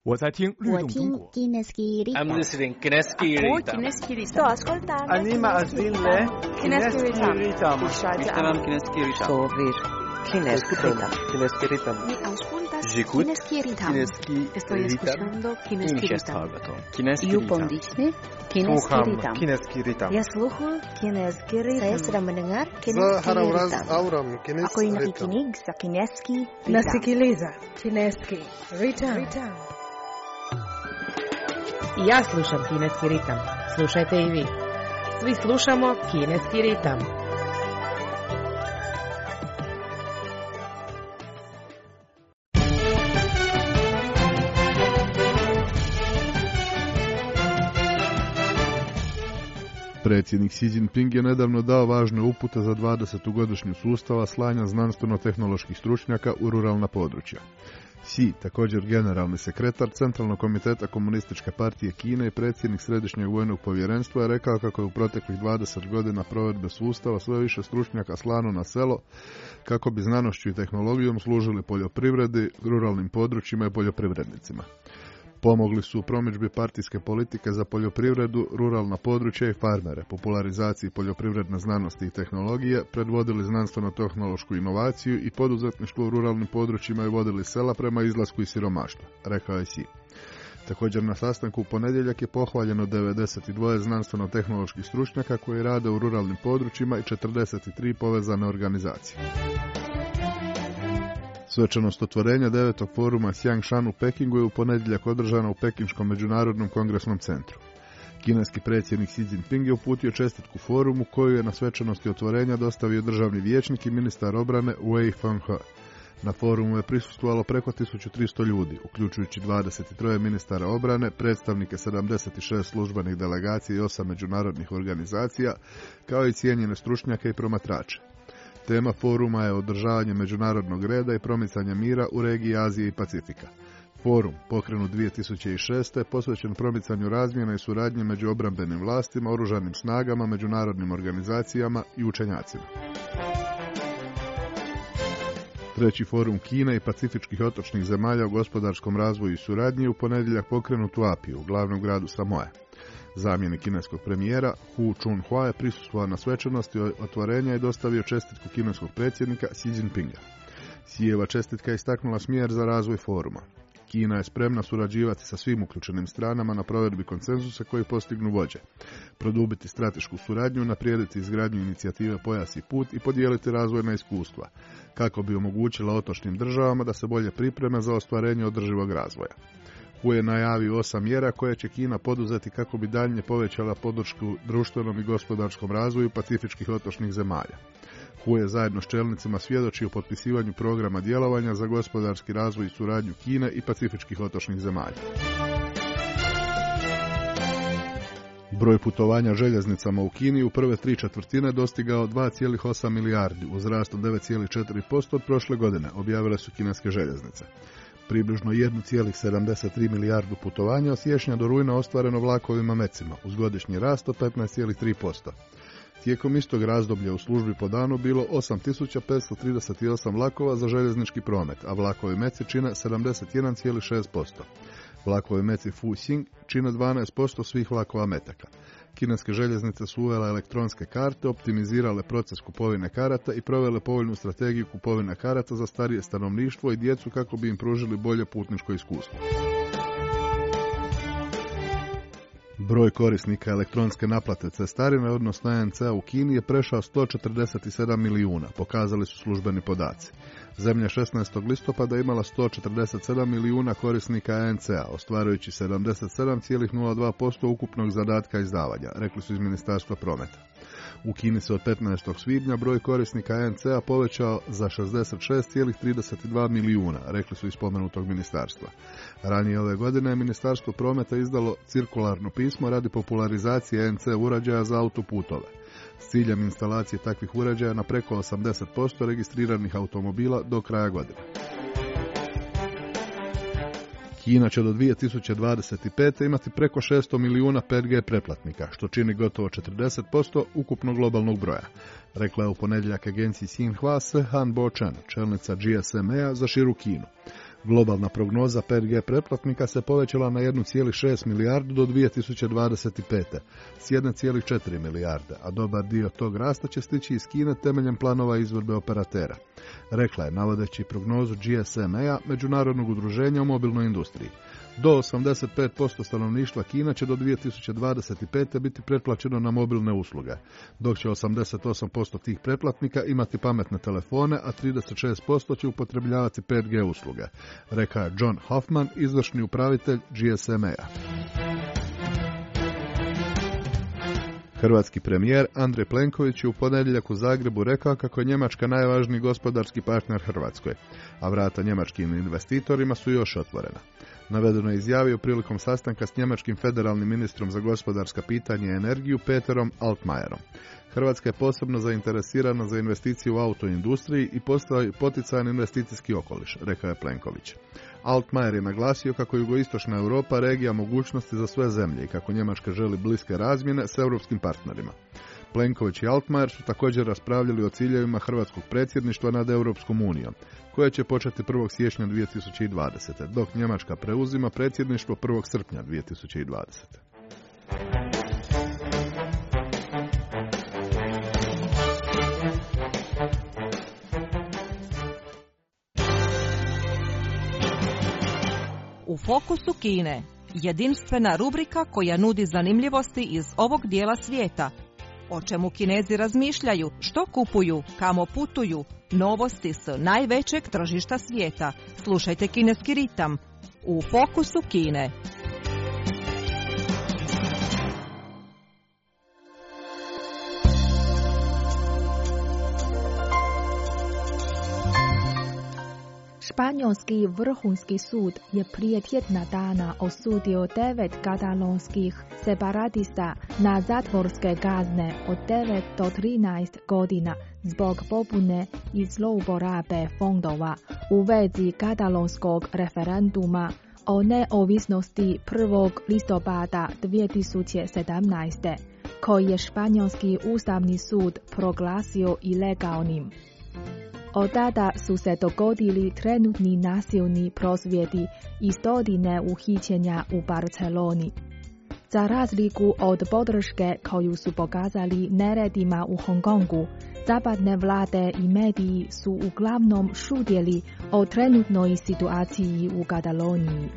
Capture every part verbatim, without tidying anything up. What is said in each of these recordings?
我在听律动中国。 I'm listening Kineski Ritam. Sto ascoltando Anima Azille Kineski Ritam. Ishtamam Kineski Ritam. Sovir Kineski Ritam. Kineski Ritam. Mi auscultas J'écoute Kineski Ritam. Kineski Estoy escuchando Kineski Ritam. Kineski You Ritam. pondisne Kineski Sluham Ritam. Kineski Ritam. Ya sluhu Kineski Ritam. Saya sedang mendengar Kineski Zaharavraz Ritam. auram Ako Kineski yung Ritam. nakikinig sa Kineski Ritam. Nasikiliza Kineski Ritam. I ja slušam Kineski ritam. Slušajte i vi. Svi slušamo Kineski ritam. Predsjednik Xi Jinping je nedavno dao važne upute za dvadesetu godišnju sustava slanja znanstveno-tehnoloških stručnjaka u ruralna područja. Xi, također generalni sekretar Centralnog komiteta Komunističke partije Kine i predsjednik Središnjeg vojnog povjerenstva, je rekao kako je u proteklih dvadeset godina provedbe sustava sve više stručnjaka slano na selo kako bi znanošću i tehnologijom služili poljoprivredi, ruralnim područjima i poljoprivrednicima. Pomogli su u promidžbi partijske politike za poljoprivredu, ruralna područja i farmere, popularizaciji poljoprivredne znanosti i tehnologije, predvodili znanstveno-tehnološku inovaciju i poduzetništvo u ruralnim područjima i vodili sela prema izlasku iz siromaštva, rekao je Xi. Također na sastanku u ponedjeljak je pohvaljeno devedeset dva znanstveno-tehnoloških stručnjaka koji rade u ruralnim područjima i četrdeset tri povezane organizacije. Svečanost otvorenja devetog foruma Xiangshan u Pekingu je u ponedjeljak održana u Pekinškom međunarodnom kongresnom centru. Kineski predsjednik Xi Jinping je uputio čestitku forumu koju je na svečanosti otvorenja dostavio državni vijećnik i ministar obrane Wei Fenghe. Na forumu je prisustvovalo preko tisuću tristo ljudi, uključujući dvadeset tri ministara obrane, predstavnike sedamdeset šest službenih delegacija i osam međunarodnih organizacija, kao i cijenjene stručnjake i promatrače. Tema foruma je održavanje međunarodnog reda i promicanje mira u regiji Azije i Pacifika. Forum, pokrenut dvije tisuće šeste. posvećen promicanju razmjena i suradnje među obrambenim vlastima, oružanim snagama, međunarodnim organizacijama i učenjacima. Treći forum Kine i pacifičkih otočnih zemalja o gospodarskom razvoju i suradnji u ponedjeljak pokrenut u Apiju, glavnom gradu Samoe. Zamjenik kineskog premijera Hu Chunhua je prisustvovao na svečanosti otvorenja i dostavio čestitku kineskog predsjednika Xi Jinpinga. Xijeva čestitka je istaknula smjer za razvoj foruma. Kina je spremna surađivati sa svim uključenim stranama na provedbi konsenzusa koji postignu vođe, produbiti stratešku suradnju, naprijediti izgradnju inicijative Pojas i put i podijeliti razvojna iskustva, kako bi omogućila otočnim državama da se bolje pripreme za ostvarenje održivog razvoja. Hu je najavio osam mjera koje će Kina poduzeti kako bi daljnje povećala podršku društvenom i gospodarskom razvoju pacifičkih otočnih zemalja. Hu je zajedno s čelnicima svjedočio potpisivanju programa djelovanja za gospodarski razvoj i suradnju Kine i pacifičkih otočnih zemalja. Broj putovanja željeznicama u Kini u prve tri četvrtine dostigao dva zarez osam milijardi, uz rast od devet zarez četiri posto od prošle godine, objavile su kineske željeznice. Približno jedan zarez sedamdeset tri milijardu putovanja od siječnja do rujna ostvareno vlakovima mecima, uz godišnji rast od petnaest zarez tri posto. Tijekom istog razdoblja u službi po danu bilo osam tisuća petsto trideset osam vlakova za željeznički promet, a vlakovi meci čine sedamdeset jedan zarez šest posto. Vlakovi meci Fuxing čine dvanaest posto svih vlakova metaka. Kineske željeznice su uvele elektronske karte, optimizirale proces kupovine karata i provele povoljnu strategiju kupovine karata za starije stanovništvo i djecu kako bi im pružili bolje putničko iskustvo. Broj korisnika elektronske naplate cestarine, odnosno E N C-a u Kini, je prešao sto četrdeset sedam milijuna, pokazali su službeni podaci. Zemlja šesnaestog listopada imala sto četrdeset sedam milijuna korisnika E N C-a, ostvarujući sedamdeset sedam zarez nula dva posto ukupnog zadatka izdavanja, rekli su iz Ministarstva prometa. U Kini se od petnaestog svibnja broj korisnika E N C-a povećao za šezdeset šest zarez trideset dva milijuna, rekli su iz spomenutog ministarstva. Ranije ove godine je Ministarstvo prometa izdalo cirkularno pismo radi popularizacije E N C uređaja za autoputove, s ciljem instalacije takvih uređaja na preko osamdeset posto registriranih automobila do kraja godine. Kina će do dvije tisuće dvadeset pete. imati preko šesto milijuna pet G pretplatnika, što čini gotovo četrdeset posto ukupnog globalnog broja, rekla je u ponedjeljak agenciji Xinhua Se Han Bo-chen, čelnica G S M A za širu Kinu. Globalna prognoza pet G pretplatnika se povećala na jedan zarez šest milijardu do dvije tisuće dvadeset pete. s jedan zarez četiri milijarde, a dobar dio tog rasta će stići iz Kine temeljem planova izvedbe operatera. Rekla je, navodeći prognozu G S M A, Međunarodnog udruženja u mobilnoj industriji. Do osamdeset pet posto stanovništva Kina će do dvije tisuće dvadeset pete. biti pretplaćeno na mobilne usluge, dok će osamdeset osam posto tih pretplatnika imati pametne telefone, a trideset šest posto će upotrebljavati pet G usluge, rekao je John Hoffman, izvršni upravitelj G S M A. Hrvatski premijer Andrej Plenković je u ponedjeljak u Zagrebu rekao kako je Njemačka najvažniji gospodarski partner Hrvatskoj, a vrata njemačkim investitorima su još otvorena. Navedeno je izjavio prilikom sastanka s njemačkim federalnim ministrom za gospodarska pitanja i energiju Peterom Altmajerom. Hrvatska je posebno zainteresirana za investicije u autoindustriji i postoji poticajan investicijski okoliš, rekao je Plenković. Altmaier je naglasio kako jugoistočna Europa regija mogućnosti za sve zemlje i kako Njemačka želi bliske razmjene s europskim partnerima. Plenković i Altmaier su također raspravljali o ciljevima hrvatskog predsjedništva nad Europskom unijom, koje će početi prvog siječnja dvije tisuće dvadesete. dok Njemačka preuzima predsjedništvo prvog srpnja dvije tisuće dvadesete. U fokusu Kine, jedinstvena rubrika koja nudi zanimljivosti iz ovog dijela svijeta. O čemu Kinezi razmišljaju, što kupuju, kamo putuju, novosti s najvećeg tržišta svijeta. Slušajte Kineski ritam u fokusu Kine. Španjolski vrhunski sud je prije tjedna dana osudio devet katalonskih separatista na zatvorske kazne od devet do trinaest godina zbog pobune i zlouporabe fondova u vezi katalonskog referenduma o neovisnosti prvog listopada dvije tisuće sedamnaeste. koji je Španjolski ustavni sud proglasio ilegalnim. Od tada su se dogodili trenutni nasilni prosvjedi i stotine uhićenja u Barceloni. Za razliku od podrške koju su pokazali neredima u Hong Kongu, zapadne vlade i mediji su uglavnom šutjeli o trenutnoj situaciji u Kataloniji.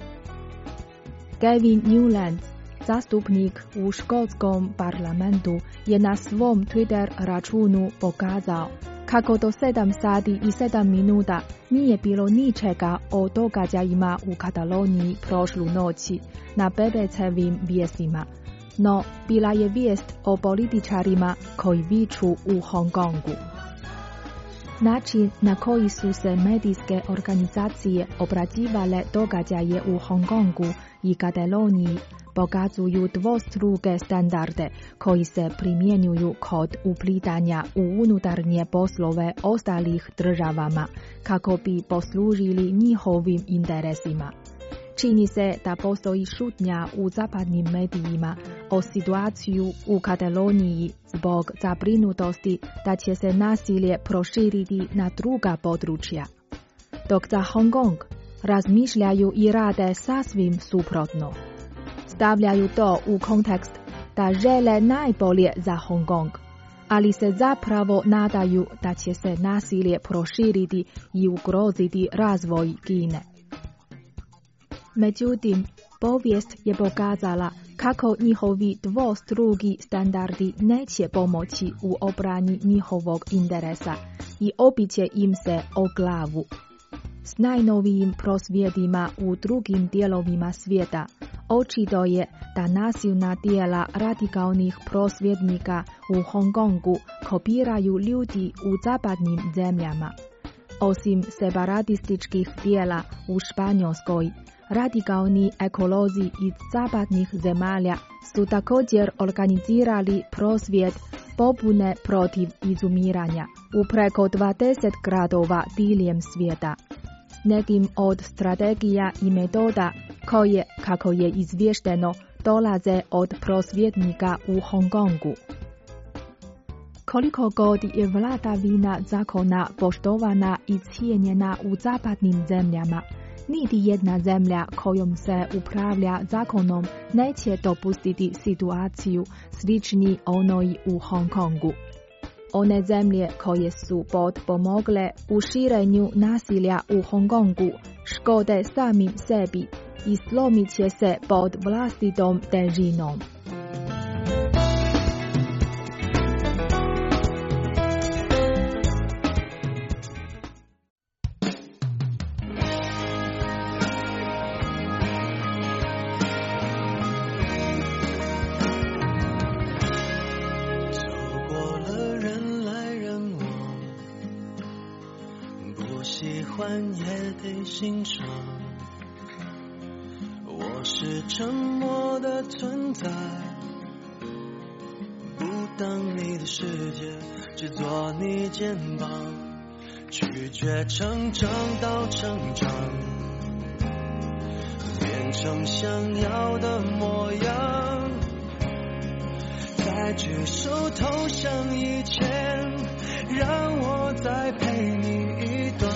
Gavin Newlands, zastupnik u škotskom parlamentu, je na svom Twitter računu pokazao kako do sedam sati i sedam minuta nije bilo ničega o događajima u Kataloniji prošlu noći na B B C-vim vijestima, no bila je vijest o političarima koji viču u Hong Kongu. Način na koji su se medijske organizacije obrađivale događaje u Hong Kongu i Kataloniji pokazuju dvostruke standarde koji se primjenjuju kod uplitanja u unutarnje poslove ostalih državama kako bi poslužili njihovim interesima. Čini se da postoji šutnja u zapadnim medijima o situaciju u Kataloniji zbog zabrinutosti da će se nasilje proširiti na druga područja. Dok za Hong Kong razmišljaju i rade sasvim suprotno. Stavljaju to u kontekst da žele najbolje za Hong Kong, ali se zapravo nadaju da će se nasilje proširiti i ugroziti razvoj Kine. Međutim, povijest je pokazala kako njihovi dvostruki standardi neće pomoći u obrani njihovog interesa i obiće im se o glavu. S najnovijim prosvjedima u drugim dijelovima svijeta očito je da nasilna djela radikalnih prosvjednika u Hong Kongu kopiraju ljudi u zapadnim zemljama. Osim separatističkih djela u Španjolskoj, radikalni ekolozi iz zapadnih zemalja su također organizirali prosvjed pobune protiv izumiranja u preko dvadeset gradova diljem svijeta. Nekim od strategija i metoda koje, kako je izvješteno, dolaze od prosvjednika u Hong Kongu. Koliko god je vladavina zakona poštovana i cijenjena u zapadnim zemljama, niti jedna zemlja kojom se upravlja zakonom neće dopustiti situaciju slični onoj u Hong Kongu. One zemlje koje su potpomogle u širenju nasilja u Hong Kongu škode samim sebi i slomit će se pod vlastitom težinom. 也得欣赏，我是沉默的存在，不当你的世界，只做你肩膀，拒绝成长到成长，变成想要的模样，在举手投降以前，让我再陪你一段，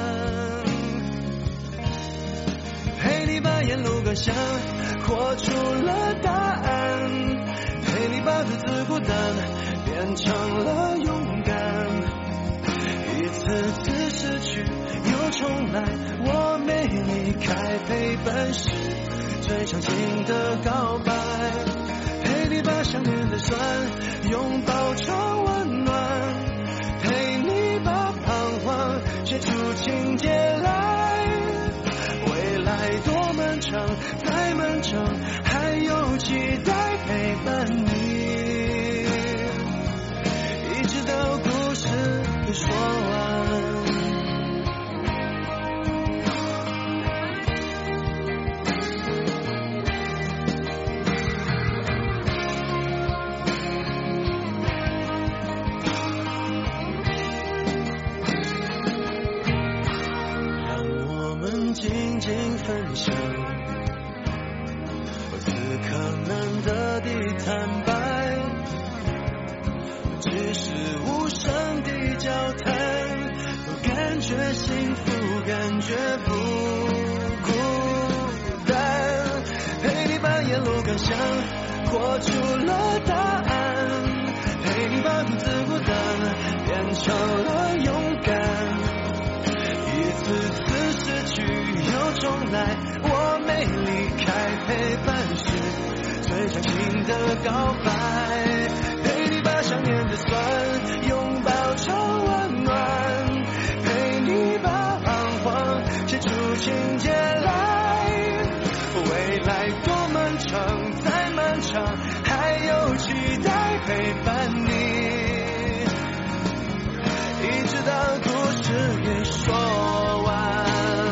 陪你把沿路感想活出了答案，陪你把独自孤单变成了勇敢，一次次失去又重来，我没离开陪伴是最长情的告白，陪你把想念的酸拥抱成温暖，陪你把彷徨写出情节来，未来多漫长再漫长，还有期待陪伴你，一直到故事说完。静静分享，我此刻难得的坦白，只是无声的交谈，都感觉幸福，感觉不孤单，陪你把沿路感想活出了答案，陪你把独自孤单变成了勇敢，一次次失去又重来，我没离开陪伴是最长情的告白，陪你把想念的酸拥抱成温暖，陪你把彷徨写出情节来，未来多漫长再漫长，还有期待陪伴你，一直到故事给说完。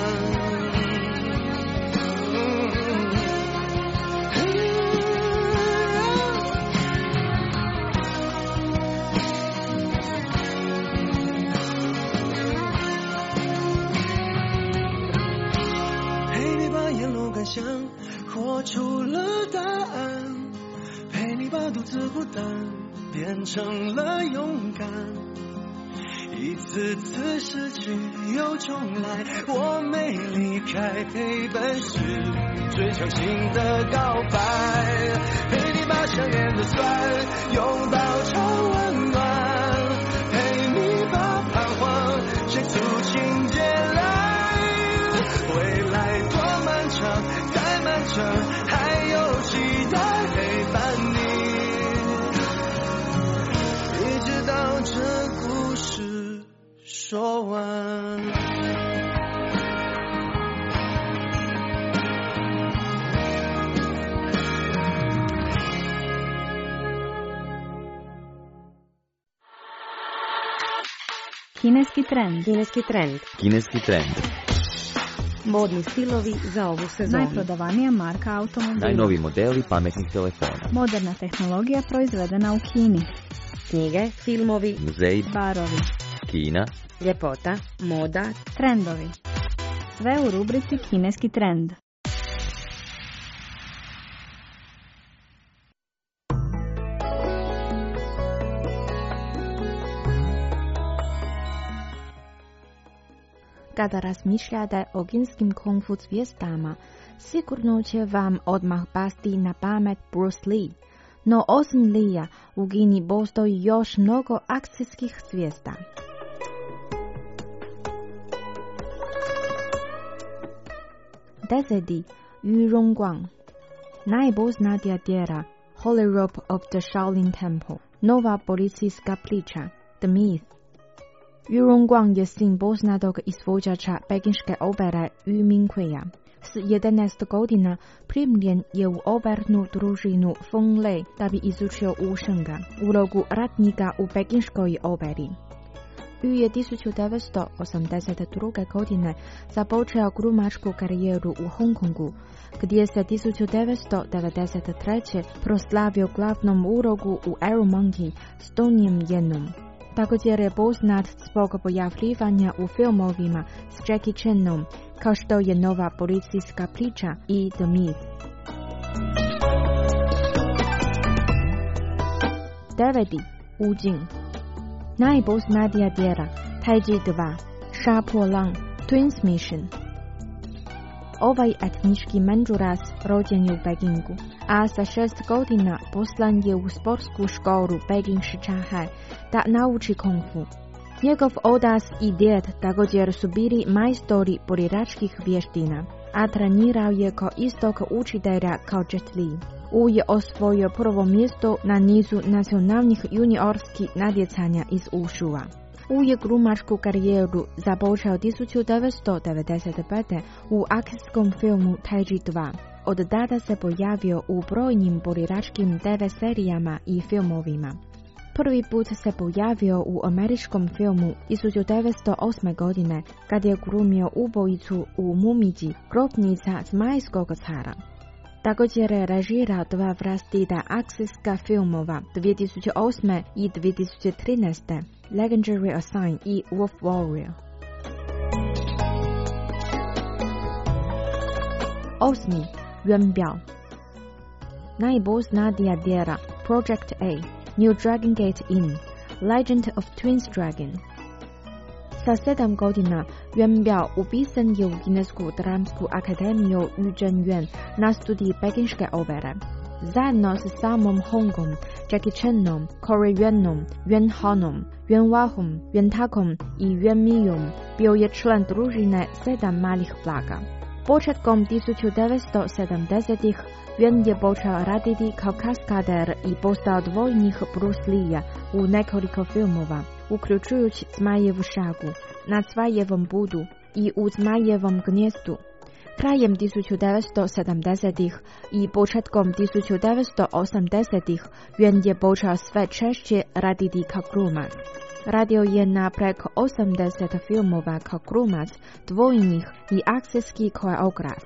想活出了答案，陪你把独自孤单变成了勇敢，一次次失去又重来，我没离开陪伴是最长情的告白，陪你把想念的酸拥抱成温暖，陪你把彷徨写出情节来，未来多漫长再漫长，还有期待陪伴你，一直到这故事说完。 Kineski trend. Kineski trend. Kineski trend. Modni stilovi za ovu sezonu. Najprodavanija marka automobila. Najnoviji modeli pametnih telefona. Moderna tehnologija proizvedena u Kini. Knjige, filmovi, muzeji, barovi, Kina, ljepota, moda, trendovi. Sve u rubrici Kineski trend. Kada razmišljate o kineskim kung fu zvijezdama, sigurno će vam odmah pasti na pamet Bruce Lee. No osim Leea, u Kini postoji još mnogo akcijskih zvijezda. Deseti. Yu Rongguang. Najpoznatija djela Holy Rope of the Shaolin Temple. Nova policijska priča The Myth. Yu Rongguang je sin poznatog izvođača pekinške opere Yu Minghuia. S jedanaest godina primljen je u opernu družinu Feng Lei da bi izučio Wu Shenga, ulogu ratnika u pekinškoj operi. Yu je tisuću devetsto osamdeset druge godine započeo glumačku karijeru u Hong Kongu, gdje se tisuću devetsto devedeset treće proslavio glavnom ulogu u Arrow Monkey s Donnie Yenom. Također je poznat zbog pojavljivanja u filmovima s Jackie Chanom, kao što je Nova policijska priča i The Myth. Deveti. Wu Jing. Najpoznatija djela Taiji dva, Sha Po Lang, Twins Mission. Ovaj etnički Manđuras rođen je u Pekingu, a sa šest godina poslan je u sportsku školu Peking Shichahai da nauči kung fu. Njegov otac i djed također su bili majstori borilačkih vještina, a trenirao je kao istog učitelja kao Jet Li. Wu je osvojio prvo mjesto na nizu nacionalnih juniorskih natjecanja iz Wushua. Wu je glumačku karijeru započeo tisuću devetsto devedeset pete u akcijskom filmu Taiji dva. Od tada se pojavio u brojnim borilačkim te ve serijama i filmovima. Prvi put se pojavio u američkom filmu tisuću devetsto osme godine kad je glumio ubojicu u Mumiji, grobnica Zmajskog cara. Također je režirao dva vlastita akcijska filmova dvije tisuće osme i dvije tisuće trinaeste. Legendary Assign i Wolf Warrior. Osmi. Yuan Biao. Najpoznatija djela Project A, New Dragon Gate Inn, Legend of Twins Dragon. Sa sedam godina Yuan Biao upisan je u Kinesku dramsku akademiju Yu Zhenyuan na studiji pekinške opere. Zajedno s samom Hongom, Jackie Chanom, Corey Yuanom, Yuan Hanom, Yuan Wahom, Yuan Takom i Yuan Miyom bio je član družine Sedam malih blaga. Početkom tisuću devetsto sedamdesetih Yuan je počeo raditi kao kaskader i postao dvojnik Bruce Leea u nekoliko filmova, uključujući Zmajevu šagu, Na Cvajevom budu i U Zmajevom gnjezdu. Krajem tisuću devetsto sedamdesetih i početkom tisuću devetsto osamdesetih Yuan je počeo sve češće raditi kao glumac. Radio je na preko osamdeset filmova kao glumac, dvojnik i akcijski koreograf.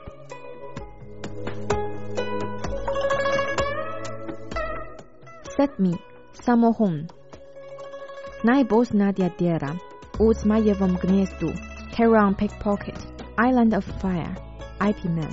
Sedmi. Sammo Hung. Najpoznatija djela U Zmajevom gnjezdu, Terror on Pickpocket, Island of Fire, I P Man.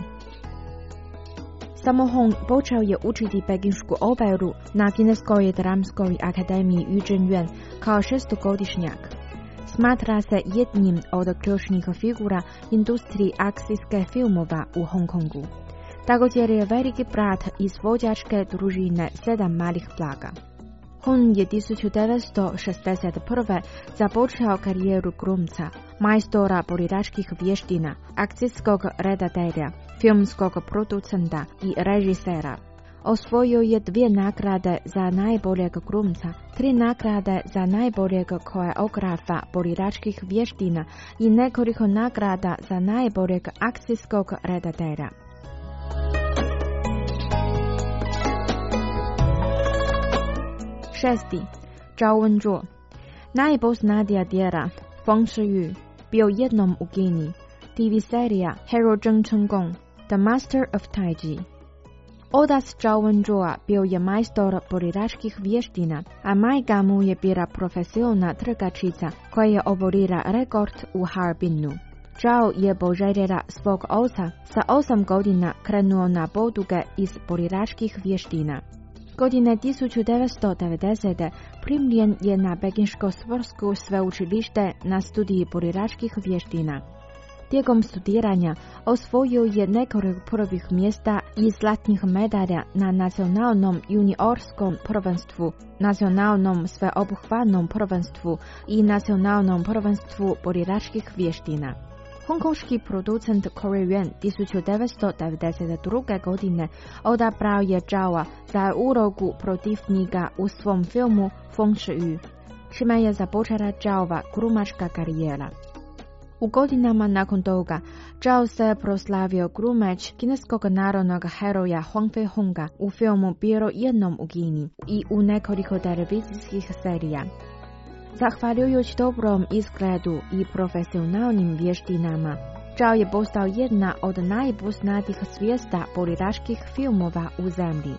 Sammo Hung počeo je učiti pekinšku operu na Kineskoj dramskoj akademiji Yu Zhenyuan kao šestogodišnjak. Smatra se jednim od ključnih figura industrije akcijske filmova u Hong Kongu. Također je veliki brat izvođačke družine Sedam malih blaga. Hung je tisuću devetsto šezdeset prve započeo karijeru glumca, majstora borilačkih vještina, akcijskog redatelja, filmskog producenta i režisera. Osvojio je dvije nagrade za najboljeg glumca, tri nagrade za najboljeg koreografa borilačkih vještina i nekoliko nagrada za najboljeg akcijskog redatelja. Šesti. Zhao Wenzhuo. Najpoznatija djela Feng Shiyu bio jednom u Kini, T V serija Hero Zheng Chenggong, The Master of Taiji. Otac Zhao Wenzhuo bio je majstor borilačkih vještina, a majka mu je bila profesionalna trgačica koja je oborila rekord u Harbinu. Zhao je poželjela svog oca sa osam godina krenuo na poduge iz borilačkih vještina. Godine tisuću devetsto devedesete primljen je na Pekinško sportsko sveučilište na studiji borilačkih vještina. Tijekom studiranja osvojio je nekoliko prvih mjesta i zlatnih medalja na nacionalnom juniorskom prvenstvu, nacionalnom sveobuhvatnom prvenstvu i nacionalnom prvenstvu borilačkih vještina. Hongkonški producent Corey Yuen tisuću devetsto devedeset druge. godine odabrao je Zhaoa za ulogu protivnika u svom filmu Feng Shui, čime je započela Zhaova glumačka karijera. U godinama nakon toga, Zhao se proslavio glumač kineskog narodnog heroja Huang Feihonga u filmu Bilo jednom u Kini i u nekoliko televizijskih serija. Zahvaljujući dobrom izgledu i profesionalnim vještinama, Zhao je postao jedna od najpoznatijih zvijezda borilačkih filmova u zemlji.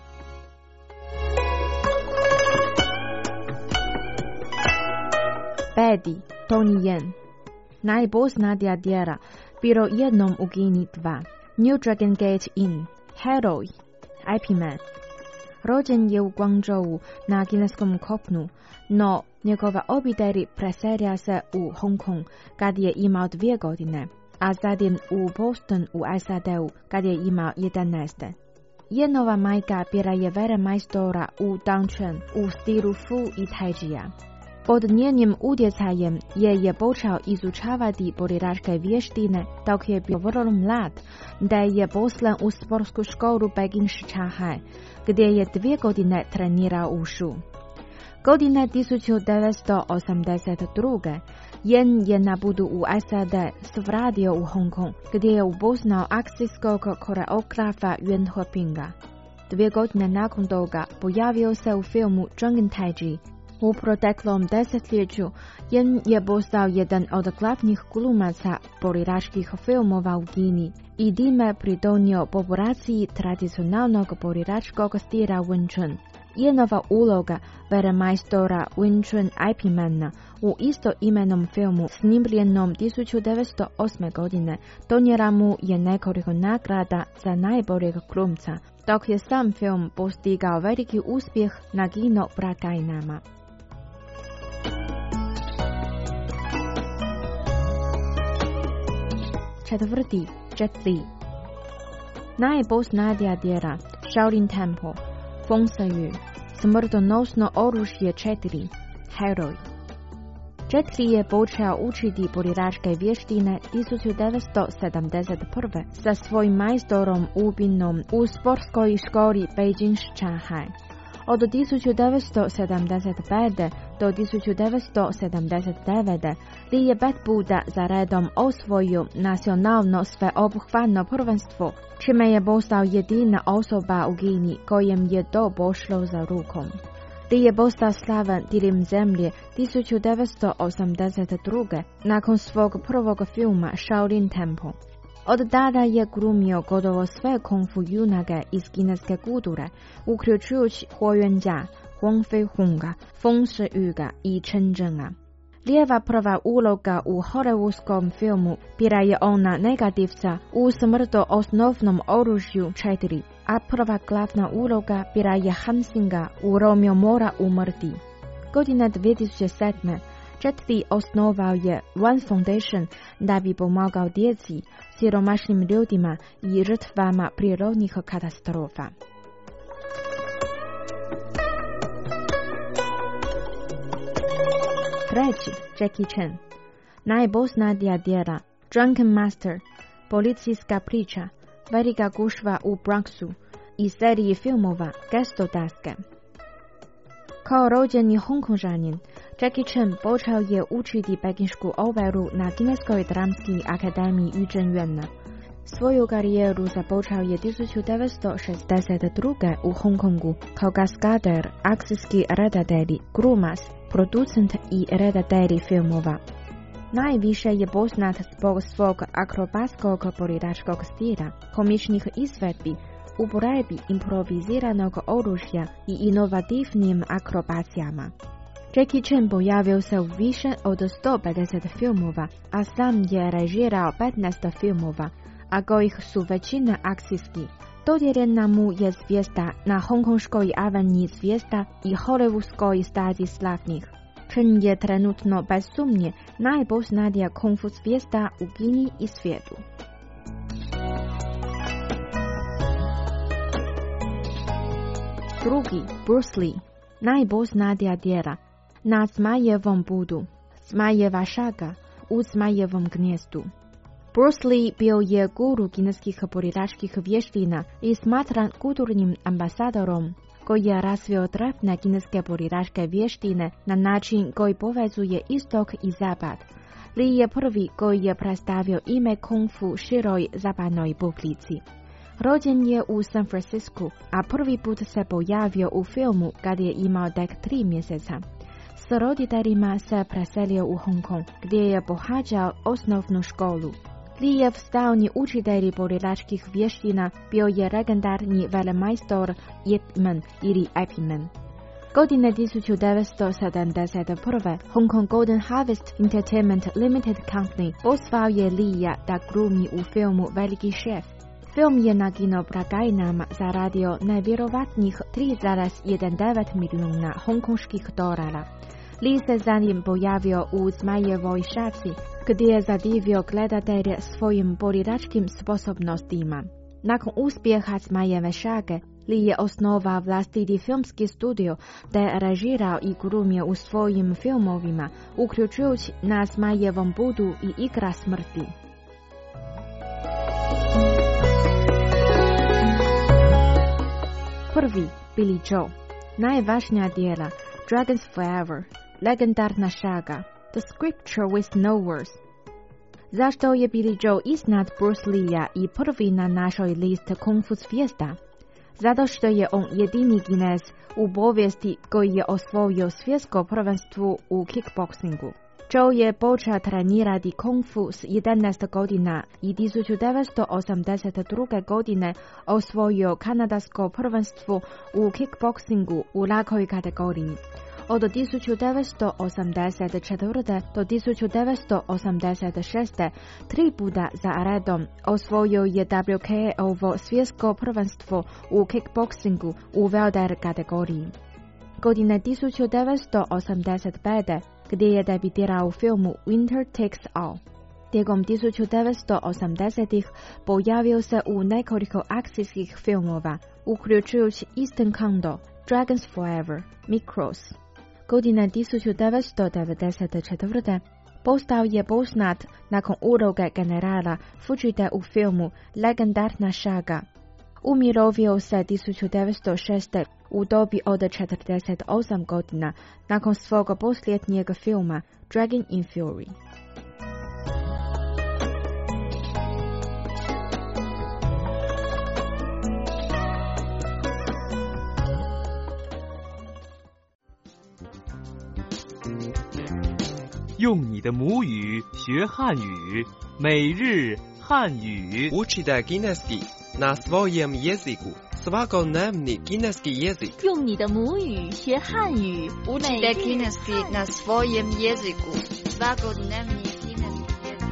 Betty, Tony Yen. Najpoznatija djela Bilo jednom u Kini dva, New Dragon Gate Inn, Heroj, I P Man. Rođen je u Guangzhou na kineskom kopnu, no njegova obitelj preselila se u Hong Kong kad je imao dvije godine, a zatim u Boston u S A D-u kad je imao jedanaest. Njegova majka bila je velemajstora u Dangquan u stilu Fu i Taijia. Pod njenim utjecajem je je počeo izučavati borilačke vještine dok je bio vrlo mlad, da je poslan u sportsku školu Beijing Shichahai, gdje je dvije godine trenirao Wushu. Godine tisuću devetsto osamdeset druge. Yen je na putu u S A D svratio u Hong Kong, gdje je upoznao akcijskog koreografa Yuan Hepinga. Dvije godine nakon toga pojavio se u filmu Drunken Taiji. U proteklom desetljeću Yen je postao jedan od glavnih glumaca borilačkih filmova u Kini i time pridonio populaciji tradicionalnog borilačkog stila Wing Chun. Yenova uloga velemajstora Wing Chun I P Mana u istoimenom filmu snimljenom tisuću devetsto osme. godine donijela mu je nekoliko nagrada za najboljeg glumca, dok je sam film postigao veliki uspjeh na kino blagajnama. Četvrti, Jet Li. Najpoznatija djela Shaolin Temple, Feng Shui, Smrtonosno oružje četiri, Heroj. Jet Li je počeo učiti borilačke vještine tisuću devetsto sedamdeset prve. sa svojim majstorom Ubinom u sportskoj školi Beijing Shichahai. Od tisuću devetsto sedamdeset pete. do tisuću devetsto sedamdeset devete. Li je pet puta za redom osvojio nacionalno sveobuhvatno prvenstvo, čime je postao jedina osoba u Kini kojem je to pošlo za rukom. Li je postao slavan diljem zemlje tisuću devetsto osamdeset druge. nakon svog prvog filma Shaolin Temple. Od tada je glumio gotovo sve kung fu junake iz kineske kulture, uključujući Huo Yuanjia, Huang Feihonga, Feng Shuiga i Chen Zhenga. Lijeva prva uloga u hollywoodskom filmu bila je ona negativca u Smrtonosnom oružju četiri, a prva glavna uloga bila je Han Xinga u Romeo mora umrti. Godine dvije tisuće sedme. Jet Li osnovao je One Foundation da bi pomagao djeci, siromašnim ljudima i žrtvama prirodnih katastrofa. Treći, Jackie Chan. Najpoznatija djela Drunken Master, policijska priča, velika gužva u Bronxu i seriji filmova Gesto daske. Kao rođeni Hongkonžanin, Jackie Chan počeo je učiti pekinšku operu na Kineskoj dramskoj akademiji Yu Zhenyuan. Svoju karijeru započeo je tisuću devetsto šezdeset druge. u Hong Kongu kao kaskader, akcijski redatelj, glumac, producent i redatelj filmova. Najviše je poznat zbog svog akrobatskog borilačkog stila, komičnih izvedbi, uporabi improviziranog oružja i inovativnim akrobacijama. Jackie Chan pojavio se u više od sto pedeset filmova, a sam je režirao petnaest filmova, a kojih su većina akcijski. Dodijeljena mu je zvijezda na Hongkonškoj aveniji zvijezda i Hollywoodskoj stazi slavnih. Čen je trenutno bez sumnje najpoznatija kung fu zvijezda u Kini i svijetu. Drugi, Bruce Lee, najpoznatija djela Na Zmajevom budu, Zmajeva šaga, U Zmajevom gnjezdu. Bruce Lee bio je guru kineskih borilačkih vještina i smatran kulturnim ambasadorom koji je razvio drevne kineske borilačke vještine na način koji povezuje istok i zapad. Lee je prvi koji je predstavio ime kung fu široj zapadnoj publici. Rođen je u San Francisku, a prvi put se pojavio u filmu kad je imao tek tri mjeseca. S roditeljima se preselio u Hong Kong, gdje je pohađao osnovnu školu. Lijev stalni učitelj borilačkih vještina bio je legendarni velemajstor Yip Man ili Epiman. Godine tisuću devetsto sedamdeset prve Hong Kong Golden Harvest Entertainment Limited Company pozvao je Lija da glumi u filmu Veliki šef. Film je na kino blagajnama zaradio nevjerovatnih tri zarez devet milijuna hongkonških dolara. Lee se zanim pojavio u Zmajevoj šaci, gdje je zadivio gledatelje svojim borilačkim sposobnostima. Nakon uspjeha Zmajeve šage, Lee je osnovao vlastiti filmski studio te režirao i glumio u svojim filmovima, uključujući Na Zmajevom budu i Igra smrti. Prvi, Billy Joe, najvažnija djela Dragons Forever, legendarna šaga, The Scripture with no words. Zašto je Billy Joe iznad Bruce Lee-a i prvi na našoj listi kung fu zvijezda? Zato što je on jedini Kinez u povijesti koji je osvojio svjetsko prvenstvo u kickboxingu. Joe je počeo trenirati kung fu s jedanaest godina i tisuću devetsto osamdeset druge godine osvojio kanadsko prvenstvo u kickboxingu u lakoj kategoriji. Od tisuću devetsto osamdeset četvrte do tisuću devetsto osamdeset šeste tri puta za redom osvojio je W K O svjetsko prvenstvo u kickboxingu u welter kategoriji. Godine tisuću devetsto osamdeset pete gdje je debitirao u filmu Winter Takes All. Tijekom tisuću devetsto osamdesetih pojavio se u nekoliko akcijskih filmova, uključujući Eastern Condo, Dragons Forever, Micros. Godine tisuću devetsto devedeset četvrte postao je poznat nakon uloge generala Fujite u filmu Legendarna šaga. Umirovio se tisuću devetsto šeste u dobi od četrdeset osam godina nakon svog posljednjeg filma Dragon in Fury. 用你的母语学汉语，每日汉语。 Učite kineski na svojem jeziku. Svakodnevni kineski jezik. 用你的母语学汉语， Učite kineski na svojem jeziku. Svakodnevni kineski jezik.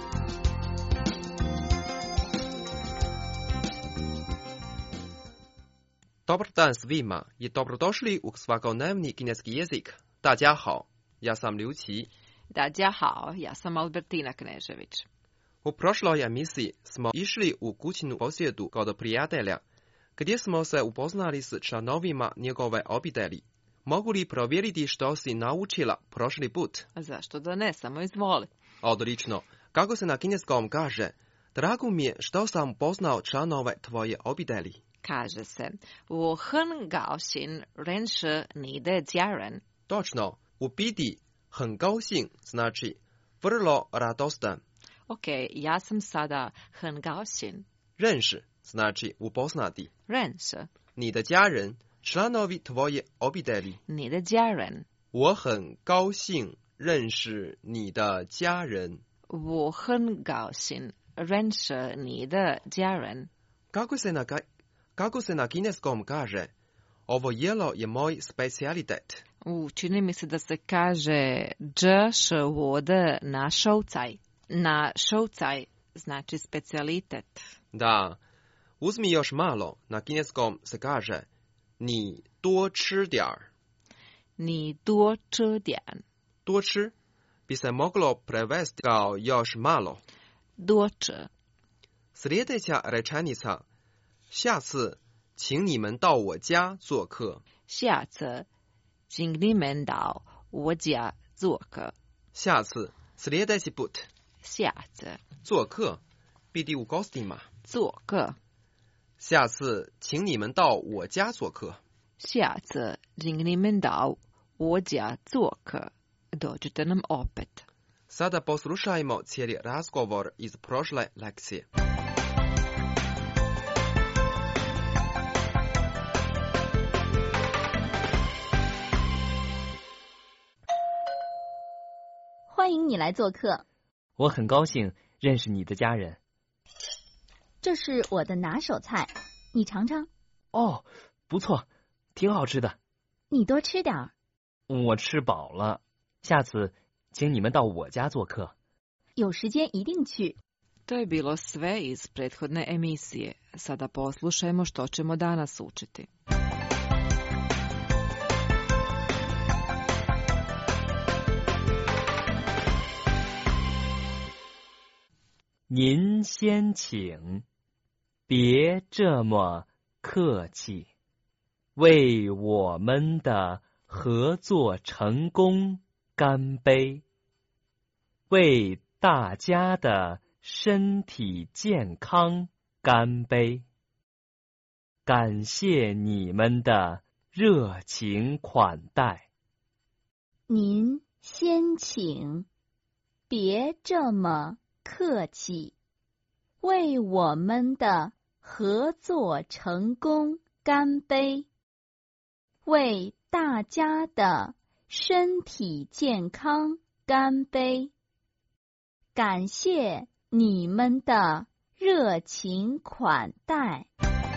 Dobar dan svima i dobrodošli u svakodnevni kineski jezik. 大家好, ja sam Liu Qi. 大家好, ja sam Albertina Knežević. U prošloj emisiji smo išli u kućnu posjetu kod prijatelja, gdje smo se upoznali s članovima njegove obitelji. Mogu li provjeriti što si naučila prošli put? Zašto da ne, samo izvoli. Odlično. Kako se na kineskom kaže, drago mi je što sam poznao članove tvoje obitelji. Kaže se, 我很高兴认识你的家人. Točno, u biti 很高兴 znači vrlo radostan. Ok, ja sam sada 很高兴. 认识 znači upoznati. 认识你的家人 članovi tvoje obitelji. 你的家人. 我很高兴认识你的家人. 我很高兴认识你的家人. Kako se na, kako se na kineskom kaže, ovo jelo je moj specijalitet. U, čini mi se da se kaže 这是我的拿手菜. Na šoucaj znači specijalitet. Da, uzmi još malo, na kineskom se kaže 你多吃点儿. 你多吃点. 多吃 bi se moglo prevesti kao još malo. Doće. Sljedeća rečenica. 下次请你们到我家做客。 下次请你们到我家做客。 下次 sljedeći put. 下次做客 biti u gostima. 做客。 下次请你们到我家做客。 下次请你们到我家做客。Dođite nam opet. Sada poslušajmo cijeli razgovor iz prošle lekcije. 欢迎你来做客。 我很高兴认识你的家人。 这是我的拿手菜，你尝尝。 哦，不错，挺好吃的。 你多吃点儿。 我吃饱了，下次请你们到我家做客。 有时间一定去。 To je bilo sve iz prethodne emisije. Sada poslušajmo što ćemo danas učiti. 您先请，别这么客气。为我们的合作成功干杯！为大家的身体健康干杯！感谢你们的热情款待。 您先请，别这么客气。为我们的合作成功干杯！为大家的身体健康干杯！感谢你们的热情款待。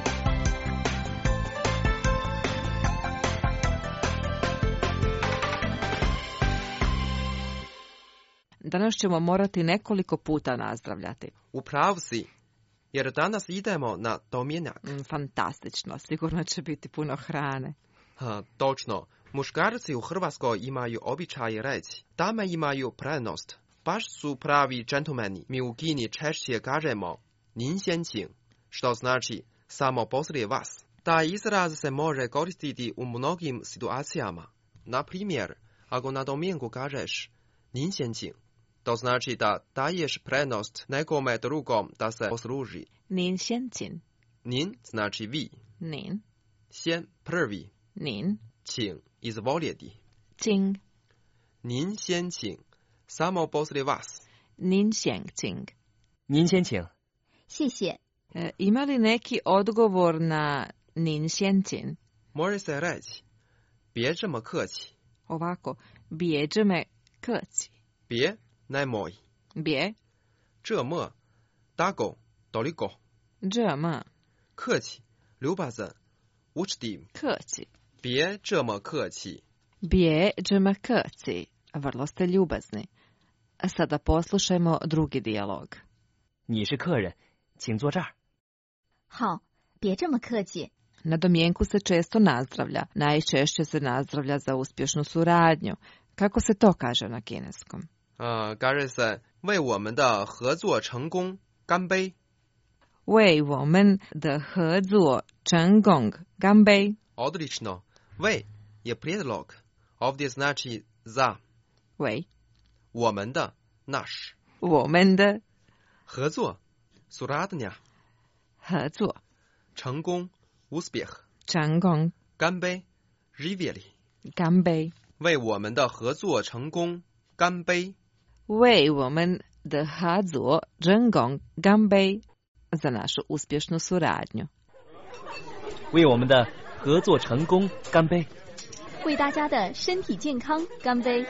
Danas ćemo morati nekoliko puta nazdravljati. U pravu si, jer danas idemo na domjenak. Mm, fantastično, sigurno će biti puno hrane. Ha, točno. Muškarci u Hrvatskoj imaju običaj reći, dame imaju prednost. Baš su pravi džentlmeni. Mi u Kini češće kažemo nin先请, što znači samo poslije vas. Taj izraz se može koristiti u mnogim situacijama. Na primjer, ako na domjenku kažeš nin先请, to znači da daješ prednost nekome drugom da se posluži. Nin 先请. Nin znači vi. Nin. 先 prvi. Nin. 请 izvoljeti. 请. Nin 先请 samo poslije vas. Nin 先请. 您先请。 谢谢。 E, ima li neki odgovor na nin 先请? Može se reći, 别这么客气. Ovako, bjeđe me krci. 别 nemoj. Bje. 这么 tako, toliko. Džema. 客气 ljubazan, učtiv. Krci. 别这么客气. Bjeđe me krci. Vrlo ste ljubazni. A sada poslušajmo drugi dijalog. 你是客人，请坐这儿。 好，别这么客气。 Na domjenku se često nazdravlja. Najčešće se nazdravlja za uspješnu suradnju. Kako se to kaže na kineskom? Uh, kaže se 为我们的合作成功干杯。 为我们的合作成功干杯。 Odlično. 为 je prijedlog. Ovdje znači za. 为我们的 naš. 我们的合作 suradnja. 合作成功 uspjeh. 成功干杯 živjeli. 干杯。 为我们的合作成功干杯。 为我们的合作成功干杯。Za našu uspješnu suradnju. 为我们的合作成功干杯。 为大家的身体健康干杯。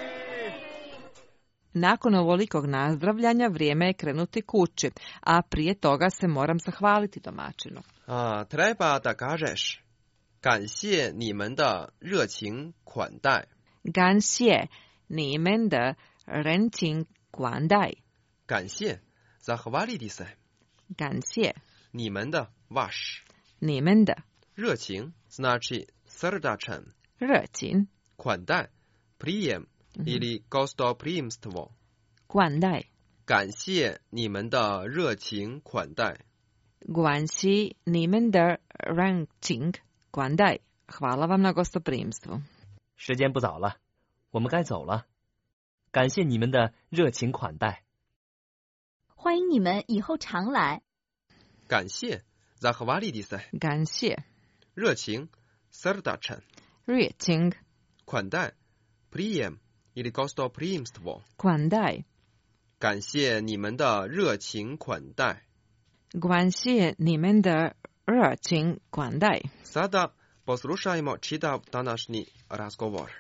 Nakon ovolikog nazdravljanja vrijeme je krenuti kući, a prije toga se moram zahvaliti domaćinu. A, treba da kažeš 感谢你们的热情款待。 感谢你们的热情款待。 感谢 zahvaliti se。 感谢你们的 vaš。 你们的热情 znači srdačan。 热情款待 prijem или гостоприимство. 款待。 感谢你们的热情款待。 感谢你们的热情款待。Hvala vam na gostoprimstvu. 时间不早了，我们该走了。感谢你们的热情款待。 欢迎你们以后常来。 感谢 zahvaliti se. 感谢。 热情 srdačan. 热情。 款待 prijem ili gostoprimstvo. 款待。 感谢你们的热情款待。 感谢你们的热情款待。 Sada poslušajmo čitav današnji razgovor.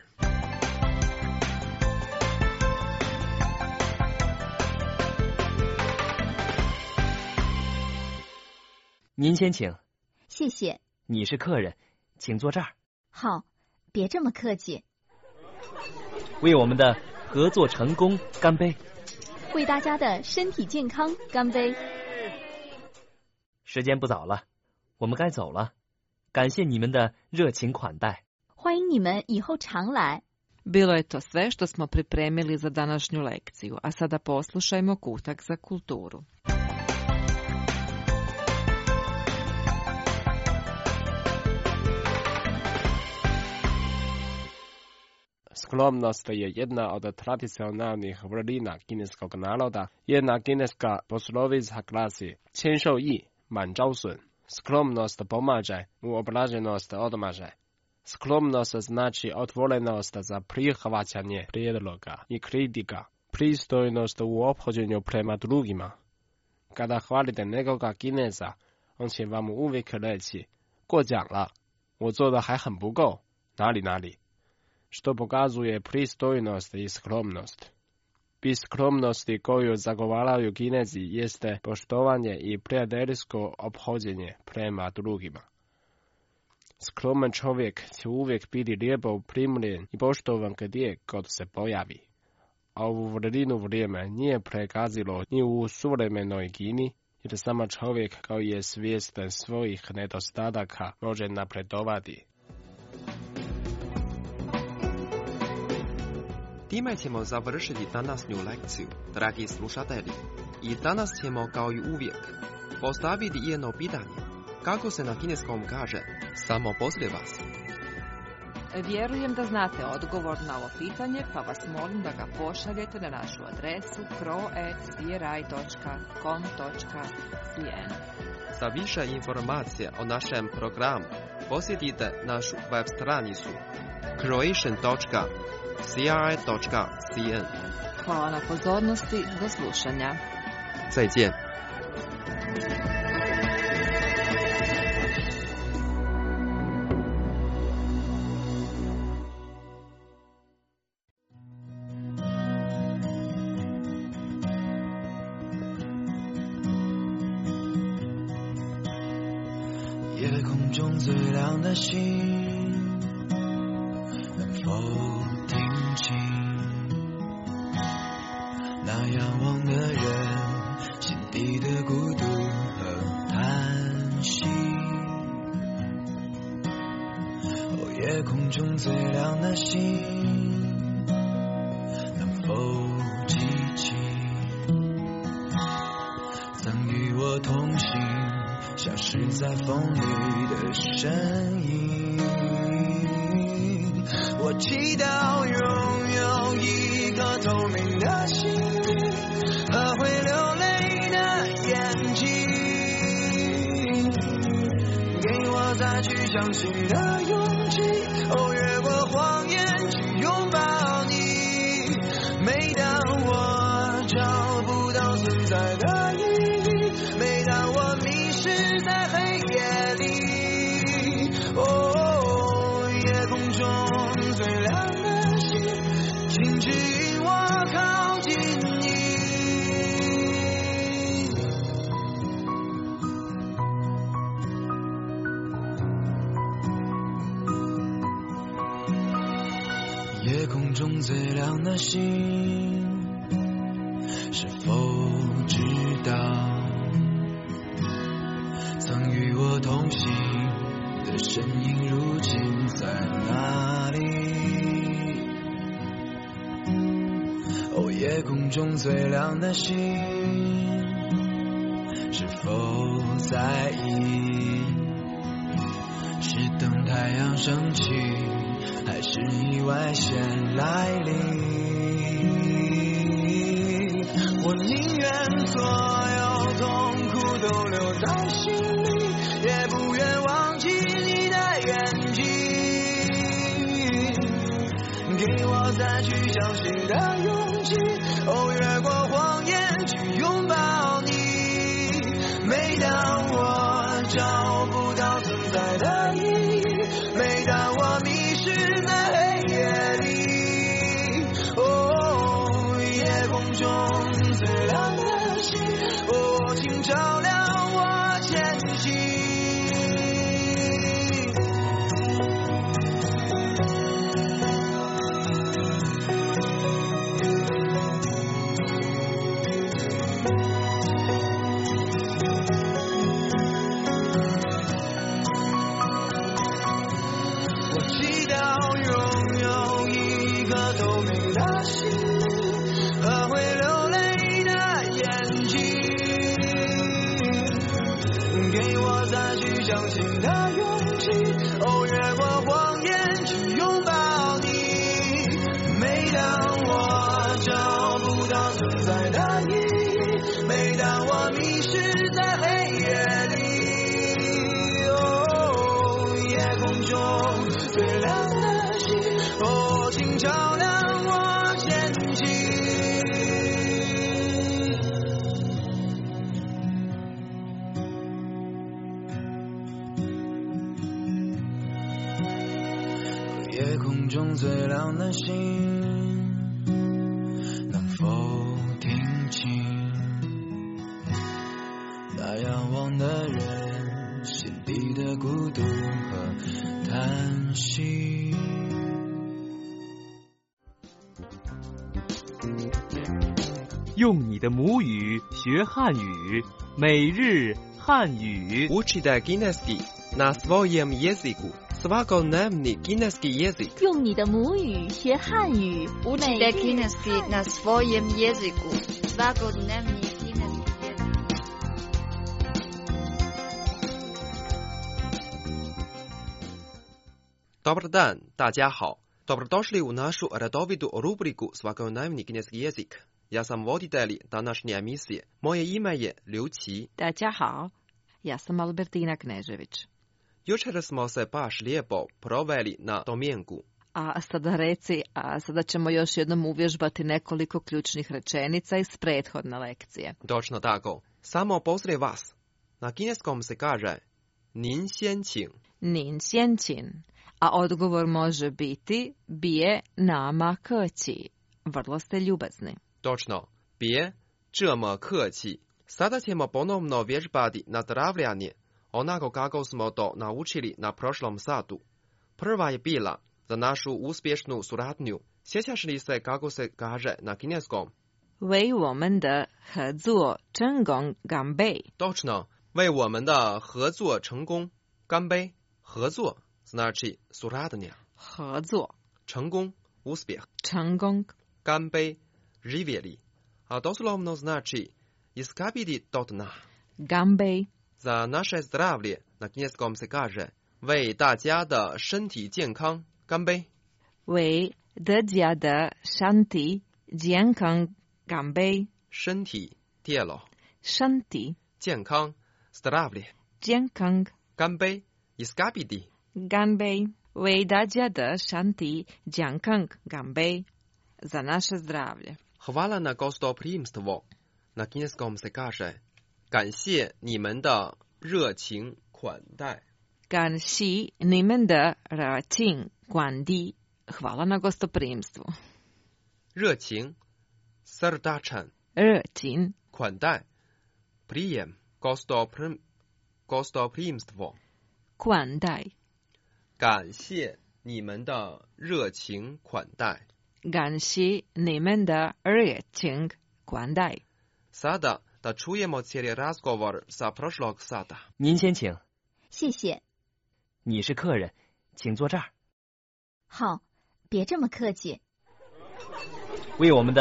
您先请。 谢谢。 你是客人，请坐这儿。 好，别这么客气。 为我们的合作成功干杯！ 为大家的身体健康干杯！ 时间不早了，我们该走了。感谢你们的热情款待。 欢迎你们以后常来。 Bilo je to sve što smo pripremili za današnju lekciju, a sada poslušajmo kutak za kulturu. Skromnost je jedna od tradicionalnih vrlina kineskog naroda. Jedna kineska poslovica glasi: 谦受益，满招损. Skromnost pomaže, uobraženost odmaže. Skromnost znači otvorenost za prihvaćanje prijedloga i kritika, pristojnost u ophođenju prema drugima. Kada hvalite nekoga Kineza, on će vam uvijek reći: 过奖了，我做的还很不够，哪里哪里。što pokazuje pristojnost i skromnost. Bis skromnosti koju zagovaraju Kinezi jeste poštovanje i prijateljsko ophođenje prema drugima. Skroman čovjek će uvijek biti lijepo primljen i poštovan gdje god se pojavi. A ovu vrlinu vrijeme nije prekazilo ni u suvremenoj Kini, jer sama čovjek kao je svjestan svojih nedostataka može napredovati. Time ćemo završiti današnju lekciju, dragi slušatelji. I danas ćemo, kao i uvijek, postaviti jedno pitanje. Kako se na kineskom kaže samo poslije vas? Vjerujem da znate odgovor na ovo pitanje, pa vas molim da ga pošaljete na našu adresu kro at c r i dot com dot c n. Za više informacija o našem programu posjetite našu web stranicu croatian dot c r i dot c n. Hvala na pozornosti, do slušanja. 再见。 夜空中最亮的星，能否听清那仰望的人心底的孤独和叹息？哦，夜空中最亮的星，能否记起曾与我同行消失在风里的身影？我祈祷拥有一颗透明的心和会流泪的眼睛，给我再去相信的勇气，哦，越过谎言去拥抱你。每当我找不到存在的意义，每当我迷失在黑夜里，哦，夜空中最亮的星，请指引我靠近你。夜空中最亮的星，是否知道曾与我同行的身影如今在哪里？ 夜空中最亮的星，是否在意？是等太阳升起，还是意外先来临？我宁愿所有痛苦都留在心里，也不愿忘记你的眼睛，给我再去相信的勇气，哦，越过谎言去拥抱你。每当我找不到存在的意义，每当我迷失在黑夜里，哦，夜空中最亮的星，哦，请照亮我前行。相信的勇气，哦，越过谎言去拥抱你。每当我找不到存在的意义，每当我迷失在黑夜里，哦，夜空中最亮的星，哦，请照亮我前行。夜空中最亮的星，能否听清那仰望的人心底的孤独和叹息？ 用你的母语学汉语，每日汉语。 Учите кінеський на своєму язику. Svakodnevний кінеський язик. 用你的母语学汉语， Учите кінеський на своєму язику. Svakodnevний кінеський язик. Добрий день, 大家好. Добродошли у нашу рядовиту рубрику «Svakodnevний кінеський язик». Я сам водитель današnje emisije. Moje ime je Liu Qi. 大家好, ja sam Albertina Knežević. Jučer smo se baš lijepo proveli na domjenku. A sada reci, a sada ćemo još jednom uvježbati nekoliko ključnih rečenica iz prethodne lekcije. Točno tako. Samo pozdrav vas. Na kineskom se kaže Nin xian qing. Nin xian qing. A odgovor može biti bije nama keqi. Vrlo ste ljubazni. Točno. Bije这么客气. Sada ćemo ponovno vježbati nadravljanje, onako kako smo to naučili na prošlom satu. Prva je bila za našu uspješnu suradnju. Sjećaš li se kako se kaže na kineskom? 为我们的合作成功干杯. Točno. 为我们的合作成功干杯. 合作 znači suradnja. 合作成功 uspjeh. 成功干杯 živjeli. A doslovno znači iskapiti do dna. 干杯 Za naše zdravlje na kineskom se kaže 为大家的身体健康干杯。 为大家的身体健康干杯。 身体 tijelo. 身体健康 zdravlje. 健康干杯 iskapiti. 干杯 为大家的身体健康干杯。Za naše zdravlje. Hvala na gostoprimstvo. Na kineskom se kaže 感谢你们的热情款待。 感谢你们的热情款待. Hvala na gostoprimstvu. 热情 srdačan. 热情款待 prijem gostoprim gostoprimstvo. 款待感谢你们的热情款待。 感谢你们的热情款待. Sada da čujemo cijeli razgovor sa prošlog sata. 您先请。 谢谢。 你是客人，请坐这儿。 好，别这么客气。 为我们的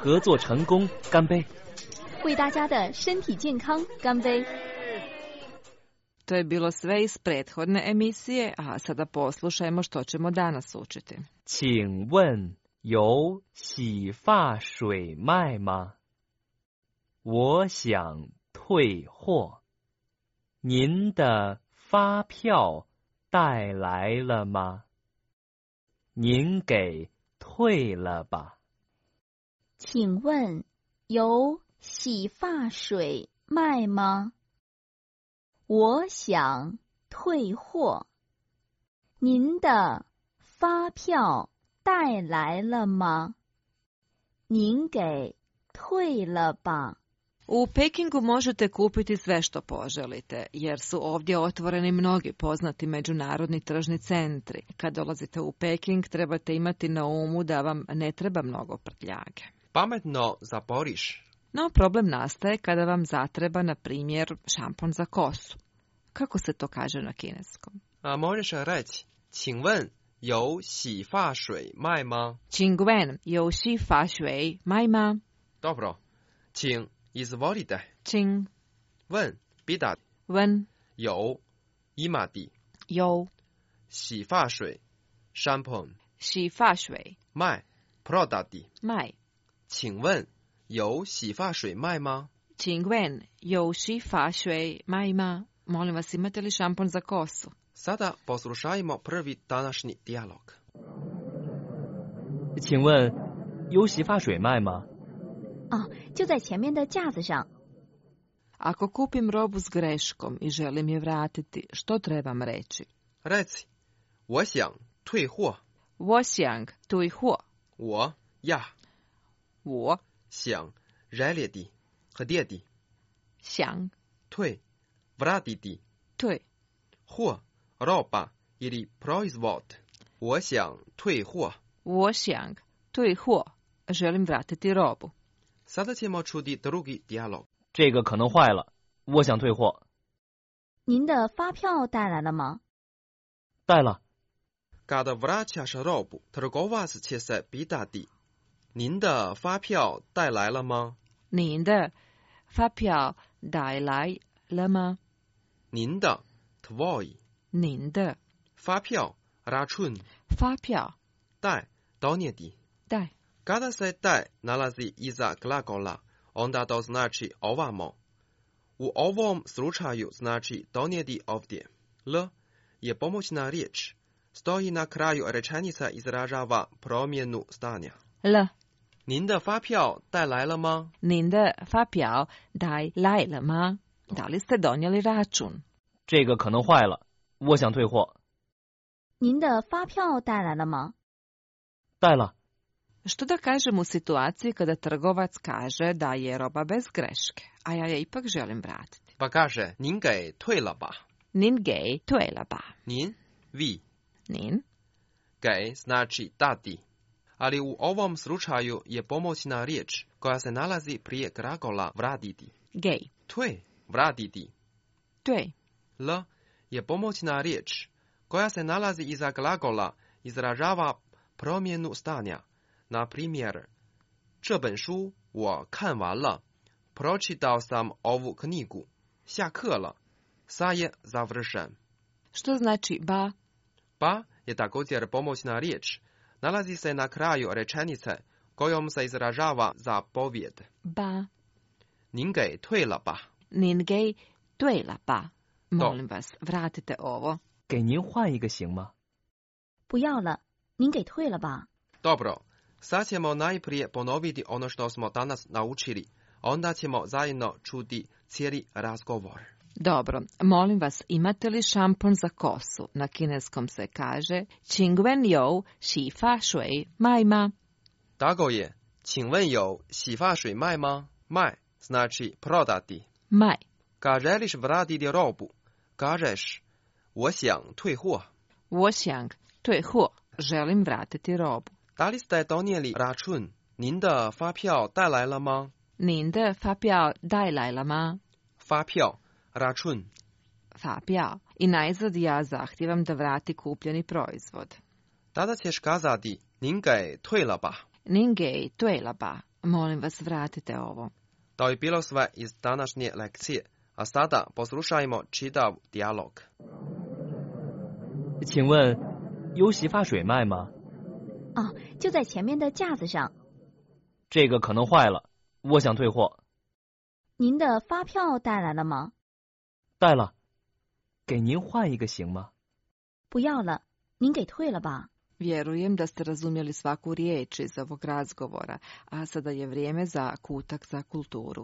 合作成功干杯！ 为大家的身体健康干杯！ To je bilo sve iz prethodne emisije, a sada poslušajmo što ćemo danas učiti. 请问有洗发水卖吗？我想退货。您的发票带来了吗？您给退了吧。 请问有洗发水卖吗？我想退货。您的发票带来了吗？您给退了吧。 U Pekingu možete kupiti sve što poželite, jer su ovdje otvoreni mnogi poznati međunarodni tržni centri. Kad dolazite u Peking, trebate imati na umu da vam ne treba mnogo prtljage. Pametno zaporiš. No, problem nastaje kada vam zatreba, na primjer, šampon za kosu. Kako se to kaže na kineskom? A možeš reći, 请问有洗发水卖吗？ 请问有洗发水卖吗？ Dobro. 请 izvolite. 请问 pitati. 问有 imati. 有洗发水 shampoo. 洗发水卖 prodati. 卖请问有洗发水卖吗？ 请问有洗发水卖吗？ Molim vas, imate li šampon za kosu? Sada poslušajmo prvi današnji dijalog. 请问有洗发水卖吗？ 啊，就在前面的架子上。 Ako kupim robu s greškom i želim je vratiti, što trebam reći? Reci, 我想退货。 我想退货。 我 ja. 我想 željeti, htjeti. 想退 vratiti. 退货 roba ili proizvod. 我想退货。 我想退货。Želim vratiti robu. Sada ćemo čuti drugi dijalog. 这个可能坏了，我想退货。 您的发票带来了吗？ 带了。 Kada vraćaš robu, trgovac će se pitati, 您的发票带来了吗？ 您的发票带来了吗？ 您的 tvoj. 您的发票 račun. 发票带 donijeti. 带 Kada se taj nalazi iza glagola, onda to znači ovamo. U ovom slučaju znači donijeti ovdje. L je pomoćna riječ. Stoji na kraju rečenica izražava promjenu stanja. L. 您的发票带来了吗？ 您的发票带来了吗？ Da li ste donijeli račun? 这个可能坏了，我想退货。 您的发票带来了吗？ 带了。 Što da kažem u situaciji kada trgovac kaže da je roba bez greške, a ja je ipak želim vratiti? Pa kaže, 您给退了吧。 您给退了吧。 您 vi. 您给 znači dati. Ali u ovom slučaju je pomoćna riječ koja se nalazi prije glagola vratiti. Gej. Tue, vratiti. Tue. L je pomoćna riječ koja se nalazi iza glagola izražava promjenu stanja. Na primjer, 这本书我看完了. Pročitao sam ovu knjigu. 下课了. Sa je završen. Što znači ba? Ba je također pomoćna riječ. Nalazi se na kraju rečenice kojom se izražava zapovjed. Ba. 您给退了吧。 您给退了吧。 Molim vas, vratite ovo. 给您换一个行吗？ 不要了，您给退了吧。 Dobro, sad ćemo najprije ponoviti ono što smo danas naučili. Onda ćemo zajedno čuti cijeli razgovor. Dobro, molim vas, imate li šampon za kosu? Na kineskom se kaže 请问有洗发水卖吗? Tako je. 请问有洗发水卖吗? 卖 znači prodati. 卖 Kad želiš vratiti robu, kažeš 我想退货. 我想退货. Želim vratiti robu. Da li ste donijeli račun? 您的发票带来了吗? 您的发票带来了吗? 发票 račun. 发票. I najzad ja zahtijevam da vrati kupljeni proizvod. Tada ćeš kazati 您给退了吧. 您给退了吧. Molim vas, vratite ovo. To je bilo sve iz današnje lekcije, a sada poslušajmo čitav dijalog. 请问有洗发水卖吗？ 哦，就在前面的架子上。 这个可能坏了，我想退货。 您的发票带来了吗？ 带了，给您换一个行吗？ 不要了，您给退了吧。 Vjerujem da ste razumjeli svaku riječ iz ovog razgovora, a sada je vrijeme za kutak za kulturu.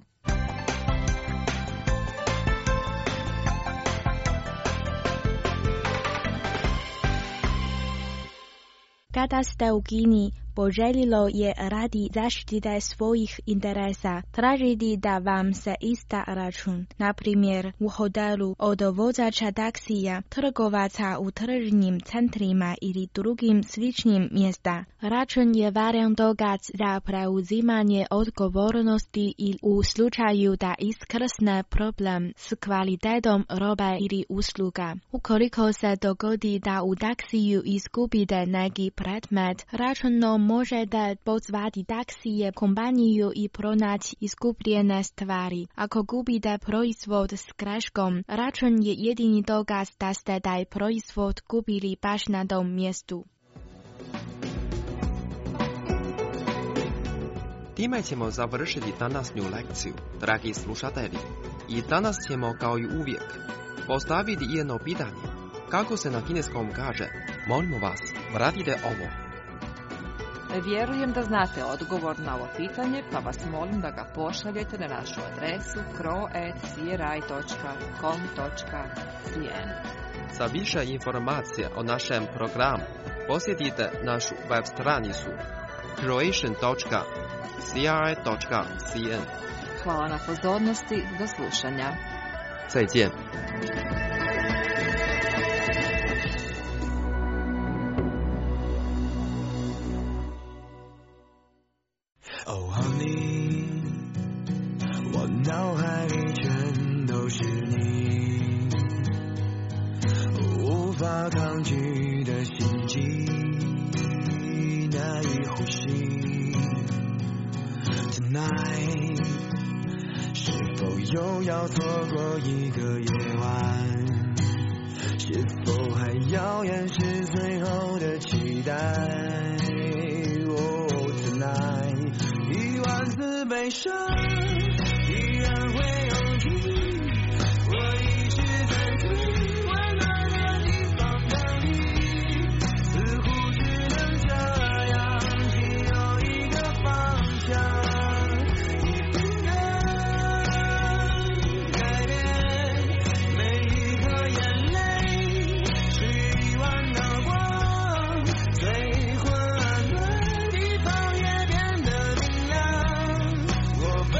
Kada ste u Kini, poželjelo je radi zaštite svojih interesa tražiti da vam se ista račun, na primjer u hotelu, od vozača taksija, trgovaca u tržnim centrima ili drugim sličnim mjesta. Račun je važan dokaz za preuzimanje odgovornosti i u slučaju da iskrsne problem s kvalitetom robe ili usluga. Ukoliko se dogodi da u taksiju izgubite neki predmet, računom možete pozvati taksije kompaniju i pronaći izgubljene stvari. Ako gubite proizvod s greškom, račun je jedini dokaz da ste taj proizvod kupili baš na tom mjestu. Time ćemo završiti današnju lekciju, dragi slušatelji. I danas ćemo, kao i uvijek, postaviti jedno pitanje. Kako se na kineskom kaže, molimo vas, vratite ovo. Vjerujem da znate odgovor na ovo pitanje, pa vas molim da ga pošaljete na našu adresu kro at c r i dot com dot c n. Za više informacija o našem programu posjetite našu web stranicu croatian dot c r i dot c n. Hvala na pozornosti, do slušanja. 再见。 Oh honey， 我脑海里全都是你，无法抗拒的心悸，难以呼吸。Tonight， 是否又要错过一个夜晚？是否还遥远是最后的期待？ Oh tonight。 一万次悲伤依然会涌起，我一直在最温暖的地方等你，似乎只能这样，只有一个方向，一定能改变。每一颗眼泪是一万道光，最昏暗的地方也变得明亮。我。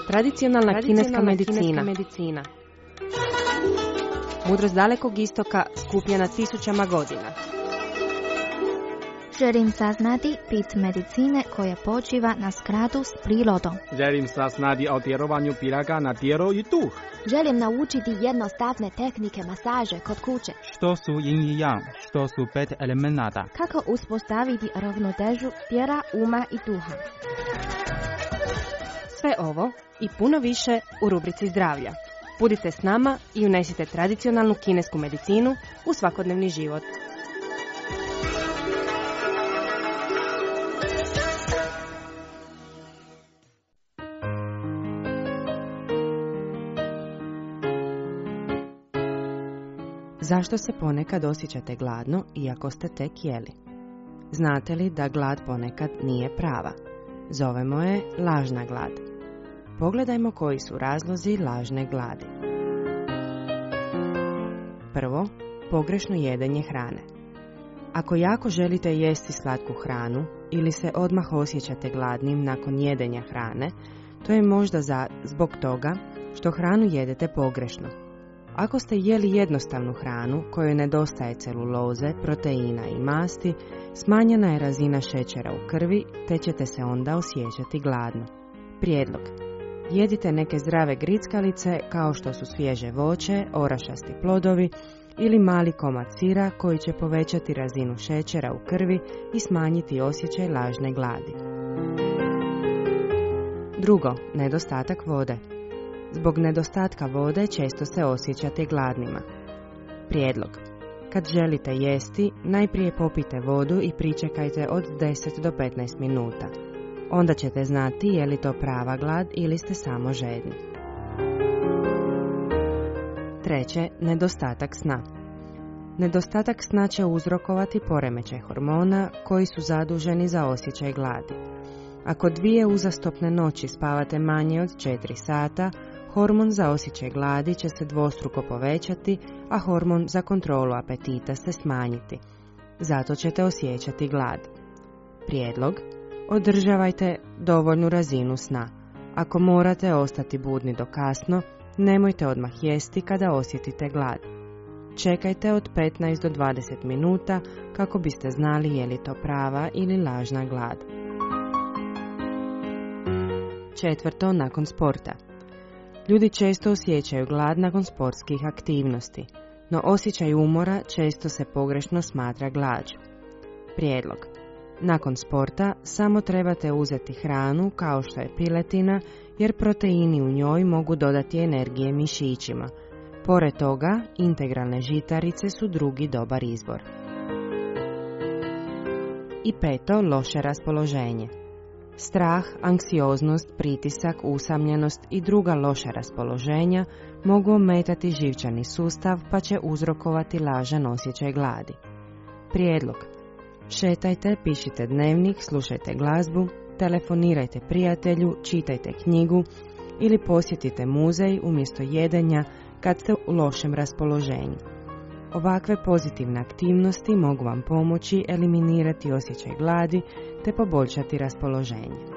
Tradicionalna, Tradicionalna kineska medicina. Kineska medicina. Mudrost dalekog istoka skupljena tisućama godina. Želim saznati bit medicine koja počiva na skladu s prirodom. Želim saznati o djelovanju piraga na tijelo i duh. Želim naučiti jednostavne tehnike masaže kod kuće. Što su yin i yang, što su pet elemenata. Kako uspostaviti ravnotežu tijela, uma i duha. Sve ovo i puno više u rubrici zdravlja. Budite s nama i unesite tradicionalnu kinesku medicinu u svakodnevni život. Zašto se ponekad osjećate gladno iako ste tek jeli? Znate li da glad ponekad nije prava? Zovemo je lažna glad. Pogledajmo koji su razlozi lažne gladi. Prvo, pogrešno jedenje hrane. Ako jako želite jesti slatku hranu ili se odmah osjećate gladnim nakon jedenja hrane, to je možda za, zbog toga što hranu jedete pogrešno. Ako ste jeli jednostavnu hranu kojoj nedostaje celuloze, proteina i masti, smanjena je razina šećera u krvi, te ćete se onda osjećati gladno. Prijedlog. Jedite neke zdrave grickalice kao što su svježe voće, orašasti plodovi ili mali komad sira koji će povećati razinu šećera u krvi i smanjiti osjećaj lažne gladi. Drugo, nedostatak vode. Zbog nedostatka vode često se osjećate gladnima. Prijedlog. Kad želite jesti, najprije popijte vodu i pričekajte od deset do petnaest minuta. Onda ćete znati je li to prava glad ili ste samo žedni. Treće, nedostatak sna. Nedostatak sna će uzrokovati poremećaj hormona koji su zaduženi za osjećaj gladi. Ako dvije uzastopne noći spavate manje od četiri sata, hormon za osjećaj gladi će se dvostruko povećati, a hormon za kontrolu apetita se smanjiti. Zato ćete osjećati glad. Prijedlog. Održavajte dovoljnu razinu sna. Ako morate ostati budni do kasno, nemojte odmah jesti kada osjetite glad. Čekajte od petnaest do dvadeset minuta kako biste znali je li to prava ili lažna glad. Četvrto, nakon sporta. Ljudi često osjećaju glad nakon sportskih aktivnosti, no osjećaj umora često se pogrešno smatra glađu. Prijedlog. Nakon sporta samo trebate uzeti hranu kao što je piletina, jer proteini u njoj mogu dodati energije mišićima. Pored toga, integralne žitarice su drugi dobar izbor. I peto, loše raspoloženje. Strah, anksioznost, pritisak, usamljenost i druga loša raspoloženja mogu ometati živčani sustav pa će uzrokovati lažan osjećaj gladi. Prijedlog. Šetajte, pišite dnevnik, slušajte glazbu, telefonirajte prijatelju, čitajte knjigu ili posjetite muzej umjesto jedenja kad ste u lošem raspoloženju. Ovakve pozitivne aktivnosti mogu vam pomoći eliminirati osjećaj gladi te poboljšati raspoloženje.